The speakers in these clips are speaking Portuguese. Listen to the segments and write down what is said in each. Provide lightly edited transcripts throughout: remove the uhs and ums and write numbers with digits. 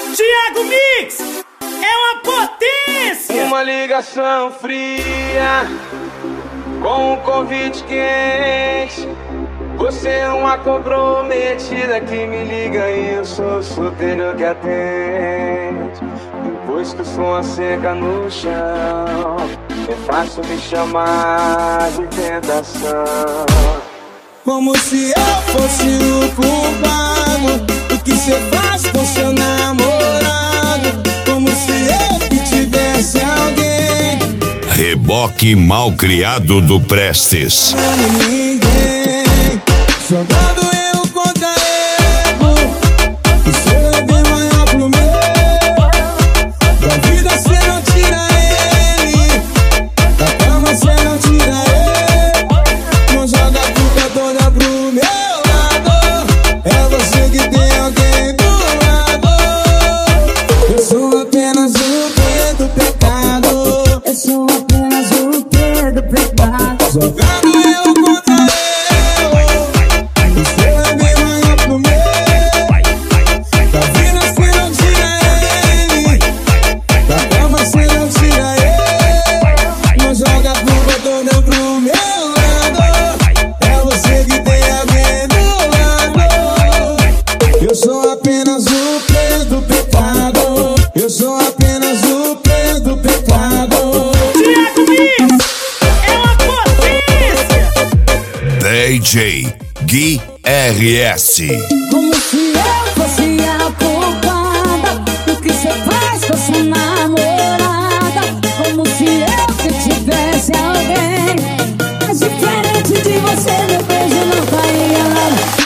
Thiago Mix é uma potência. Uma ligação fria com um convite quente. Você é uma comprometida que me liga e eu sou solteiro que atende. Depois que o som seca no chão, é fácil me chamar de tentação. Como se eu fosse o culpado do que cê faz com seu namorado. Como se eu que tivesse alguém. Reboque Malcriado do Prestes. Ninguém jogando eu contra erro. O seu é bem maior pro meu. Da vida cê não tira ele, da cama cê não tira ele. Não joga a culpa toda pro meu lado. É você que tem alguém do lado. Eu sou apenas o pé do pecado. Eu sou apenas o pé do pecado. Jogando eu contra eu. O seu é bem maior pro meu. Da vida cê não tira ele, da cama cê não tira ele. Não joga a culpa toda pro meu lado. É você que tem alguém do lado. Eu sou apenas o pé do pecado. Eu sou apenas o pé do pecado. Thiago Mix é uma potência. DJ Gui RS. Como se eu fosse a culpada do que cê faz com sua namorada. Como se eu que tivesse alguém. Mas diferente de você, meu beijo não faria nada.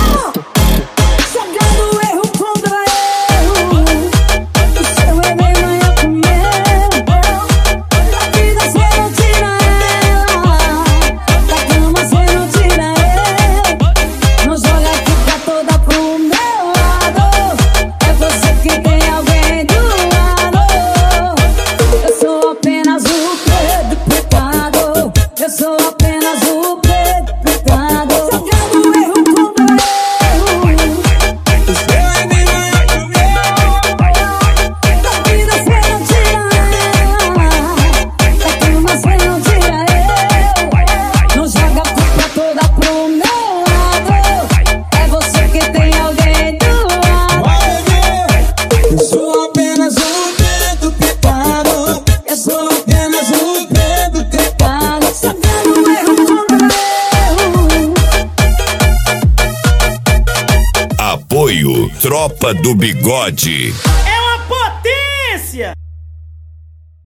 Jogando erro contra erro. O seu é bem maior pro meu. Da vida cê não tira ela, da cama cê não tira ele. Não joga a culpa toda pro meu lado. É você que tem alguém do lado. Eu sou apenas o pé do pecado. Eu sou apenas o pé do pecado. Jogando erro contra erro. O seu é bem maior pro meu. Da vida cê não tira ela, da cama cê não tira ele. Não joga a culpa toda pro meu lado. É você que tem alguém do lado. Eu sou apenas o pé do pecado. Eu sou apenas o pé do pecado. Jogando erro contra erro. Apoio Tropa do Bigode. É uma potência.